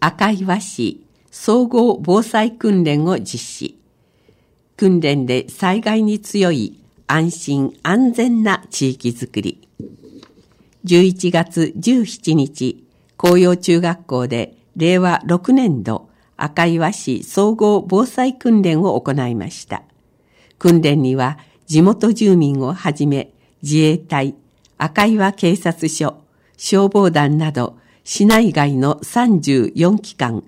赤岩市総合防災訓練を実施。訓練で災害に強い安心安全な地域づくり。11月17日、紅葉中学校で令和6年度赤岩市総合防災訓練を行いました。訓練には地元住民をはじめ自衛隊、赤岩警察署、消防団など市内外の34機関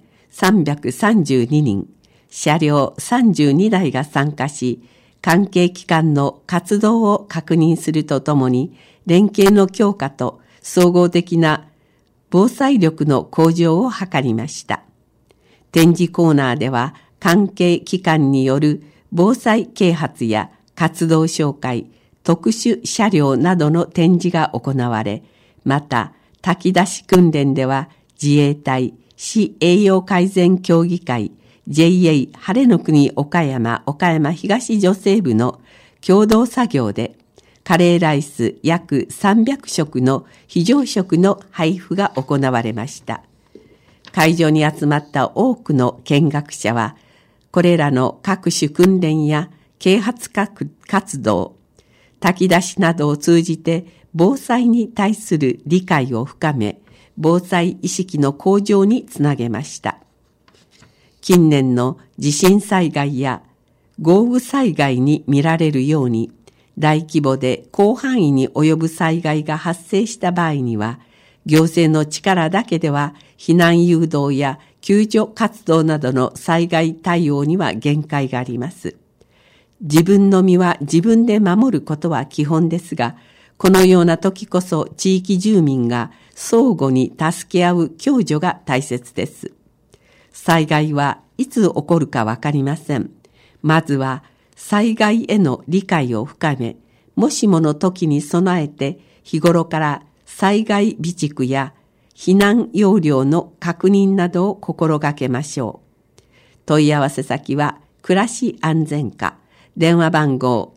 332人、車両32台が参加し、関係機関の活動を確認するとともに、連携の強化と総合的な防災力の向上を図りました。展示コーナーでは、関係機関による防災啓発や活動紹介、特殊車両などの展示が行われ、また炊き出し訓練では自衛隊、市栄養改善協議会、JA 晴れの国岡山東女性部の共同作業で、カレーライス約300食の非常食の配布が行われました。会場に集まった多くの見学者は、これらの各種訓練や啓発活動、炊き出しなどを通じて防災に対する理解を深め、防災意識の向上につなげました。近年の地震災害や豪雨災害に見られるように、大規模で広範囲に及ぶ災害が発生した場合には、行政の力だけでは避難誘導や救助活動などの災害対応には限界があります。自分の身は自分で守ることは基本ですが、このような時こそ地域住民が相互に助け合う共助が大切です。災害はいつ起こるかわかりません。まずは災害への理解を深め、もしもの時に備えて日頃から災害備蓄や避難要領の確認などを心がけましょう。問い合わせ先は暮らし安全課、電話番号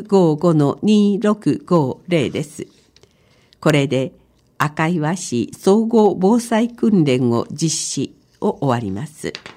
955-2650 です。これで赤岩市総合防災訓練を実施を終わります。